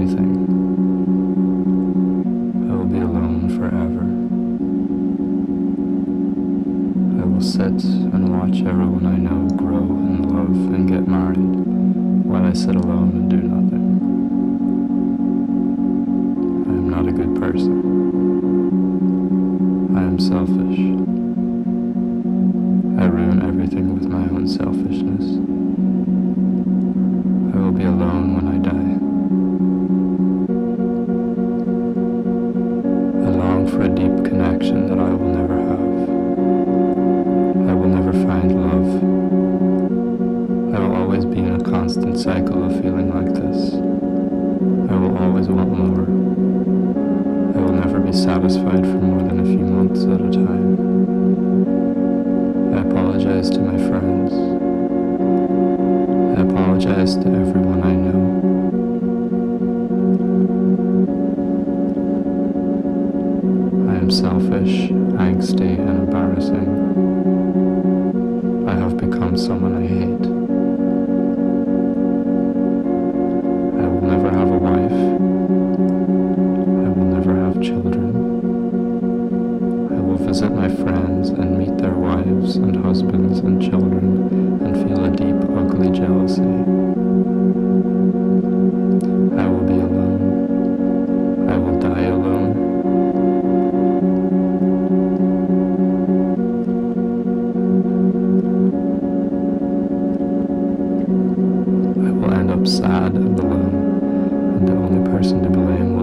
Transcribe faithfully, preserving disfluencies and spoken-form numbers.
anything. I will be alone forever. I will sit and watch everyone I know grow and love and get married while I sit alone and do nothing. I am not a good person. I am selfish. I ruin everything with my own selfishness. I will be alone when I die. I long for a deep connection that I will never have. I will never find love. I will always be in a constant cycle of feeling like this. I will always want more. I will never be satisfied for more than a few months at a time. I apologize to my friends. I apologize to everyone I know. I am selfish, angsty, and embarrassing. I have become someone I hate. I will never have a wife. I will never have children. I will visit my friends and meet their wives and husbands and children and feel a deep, ugly jealousy. I will be alone. I will die alone. I will end up sad and alone, and the only person to blame